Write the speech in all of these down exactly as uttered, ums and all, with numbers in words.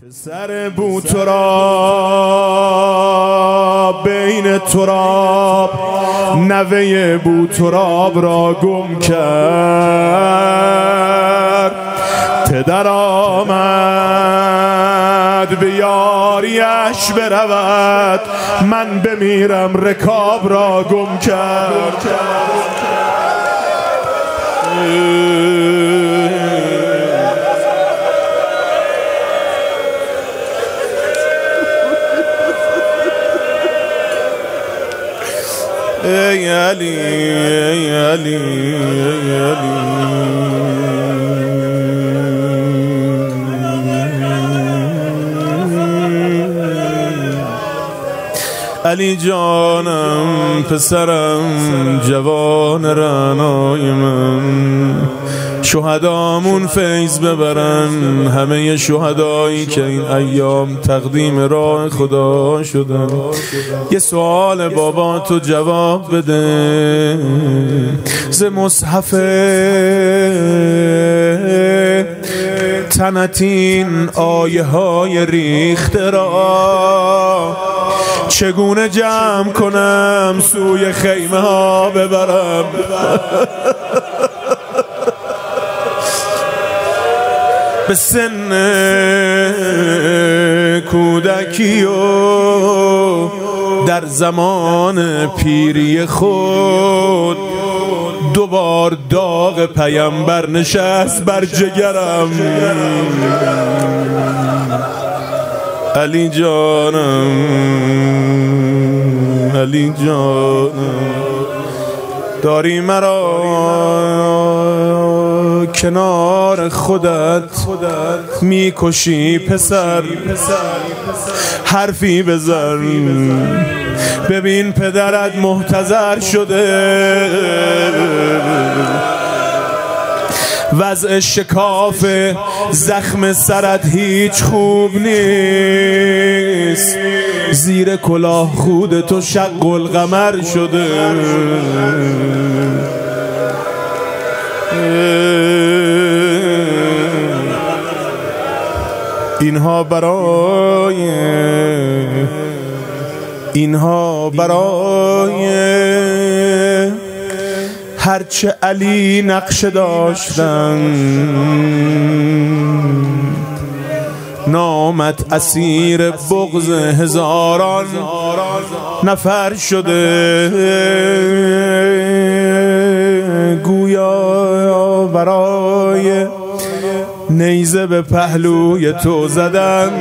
پسر بوتراب بین تراب نوه بوتراب را گم کرد. پدر آمد به یاریش برود، من بمیرم رکاب را گم کرد. ای علی ای علی ای علی علی جانم، پسرم، جوان رعنای من، شهدامون فیض ببرن، همه شهدایی که این ایام تقدیم راه خدا شدن. یه سوال بابا تو جواب بده، ز مصحف تنتین آیه های ریخته را چگونه جمع کنم سوی خیمه ها ببرم؟ به سن کودکی و در زمان پیری خود دوبار داغ پیامبر نشست بر جگرم. علی جانم، علی جانم، داری مرا کنار خودت میکشی پسر، حرفی بزن ببین پدرت محتضر شده، وضع شکاف زخم سرت هیچ خوب نیست، زیر کلاه خود تو شق القمر شده. اینها برای اینها برای هرچه علی نقشه داشتن، نامت اسیر بغض هزاران نفر شده. گویا برای نیزه به پهلوی تو زدن،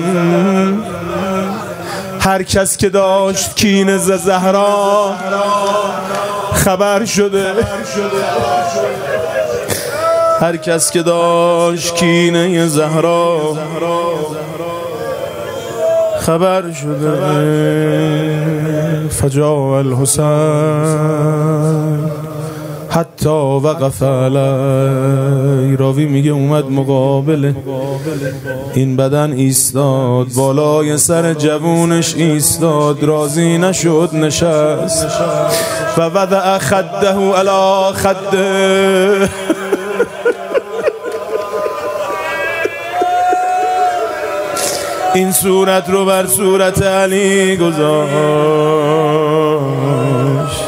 هر کس که داشت کینه ز زهرا خبر شده، هر کس که داشت کینه زهرا خبر شده. فجاء الحسین حتی وقف علی، راوی میگه اومد مقابل این بدن ایستاد، بالای سر جوونش ایستاد، راضی نشد نشست و وضع خده علی خده. این صورت رو بر صورت علی گذاشت.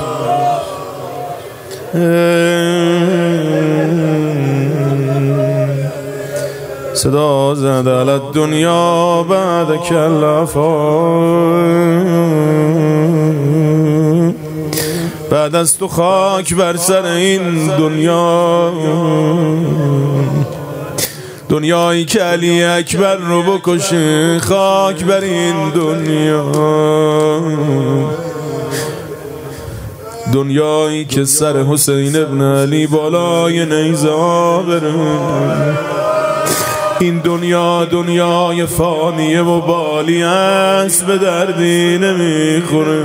صدا زد علی دنیا بعد کلفا، بعد از تو خاک بر سر این دنیا، دنیایی که علی اکبر رو بکشه، خاک بر این دنیا، دنیایی که سر حسین ابن علی بالای نیزه ها بره. این دنیا دنیای فانیه و بالی است، به دردی نمیخوره.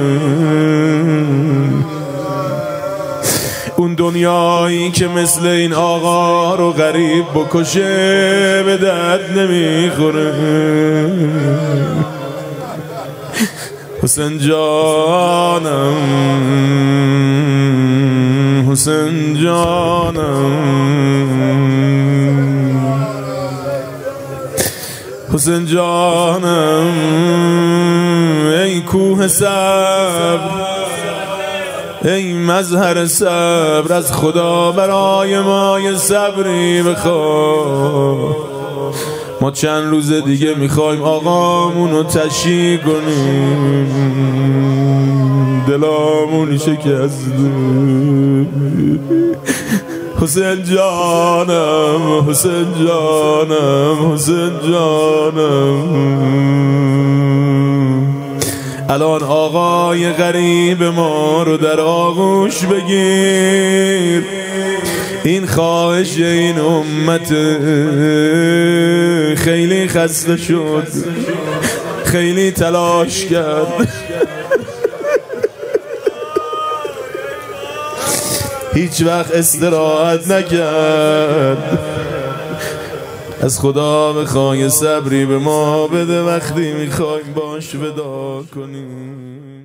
اون دنیایی که مثل این آقا رو غریب بکشه، به درد نمیخوره. حسین جانم، حسین جانم، حسین جانم ای کوه صبر، ای مظهر صبر، از خدا برای ما یه صبری بخواه. ما چند روز دیگه میخوایم آقامونو تشییع کنیم، دلامون شکسته. حسین جانم، حسین جانم، حسین جانم. الان آقای غریب ما رو در آغوش بگیر، این خواهش این امت خیلی خسته شد، خیلی تلاش کرد، هیچ وقت استراحت نکرد. از خدا بخوای صبری به ما بده وقتی میخوایم باش ودا کنیم.